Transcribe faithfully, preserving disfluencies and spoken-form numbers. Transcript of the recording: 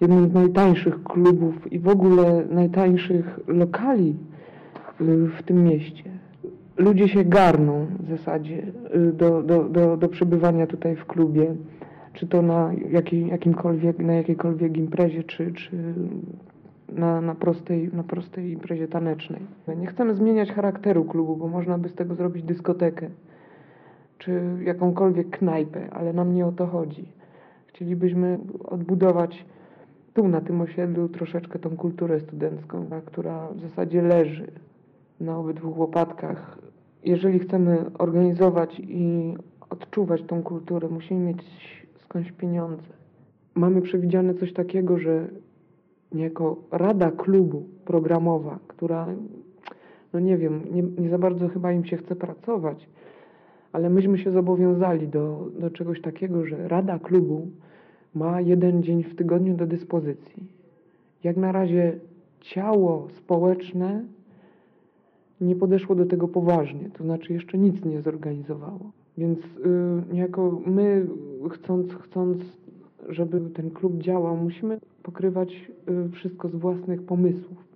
jednym z najtańszych klubów i w ogóle najtańszych lokali y, w tym mieście. Ludzie się garną w zasadzie y, do, do, do, do przebywania tutaj w klubie, czy to na, jakiej, jakimkolwiek, na jakiejkolwiek imprezie, czy, czy na, na, prostej, na prostej imprezie tanecznej. Nie chcemy zmieniać charakteru klubu, bo można by z tego zrobić dyskotekę, czy jakąkolwiek knajpę, ale nam nie o to chodzi. Chcielibyśmy odbudować tu na tym osiedlu troszeczkę tą kulturę studencką, która w zasadzie leży na obydwu łopatkach. Jeżeli chcemy organizować i odczuwać tą kulturę, musimy mieć skądś pieniądze. Mamy przewidziane coś takiego, że niejako rada klubu programowa, która, no nie wiem, nie, nie za bardzo chyba im się chce pracować, ale myśmy się zobowiązali do, do czegoś takiego, że rada klubu ma jeden dzień w tygodniu do dyspozycji. Jak na razie ciało społeczne nie podeszło do tego poważnie, to znaczy jeszcze nic nie zorganizowało. Więc yy, niejako my, chcąc, chcąc, żeby ten klub działał, musimy pokrywać yy, wszystko z własnych pomysłów.